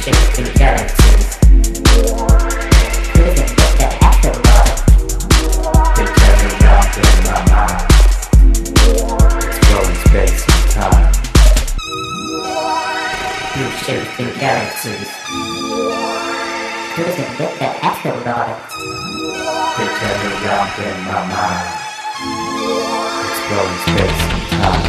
shifting galaxies. Couldn't get the afterlife. They turn around in my mind. Exploring space and time. Through shifting galaxies. Couldn't get the afterlife. They turn around in my mind. Exploring space and time.